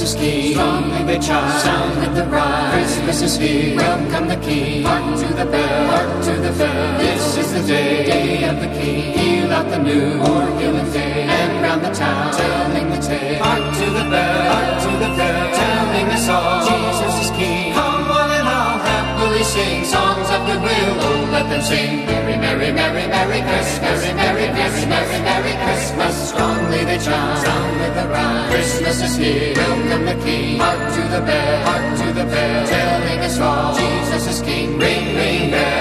is King. Strongly they chime, sound with the rhyme. Christmas is here, welcome the King. Hark to the bell, hark to the bell. This is the day of the King. Peal out the new Orgulin day, and round the town telling the tale. Hark to the bell, hark to the bell, telling us all Jesus is King. Come one and all, happily sing songs of goodwill. Oh, let them sing. Merry, merry, merry, merry Christmas. Merry, merry, merry, merry, merry Christmas. Strongly they chime, sound with the rhyme. Christmas is here, welcome the King. Hark to the bell, telling us all Jesus is King. Ring, ring, bell.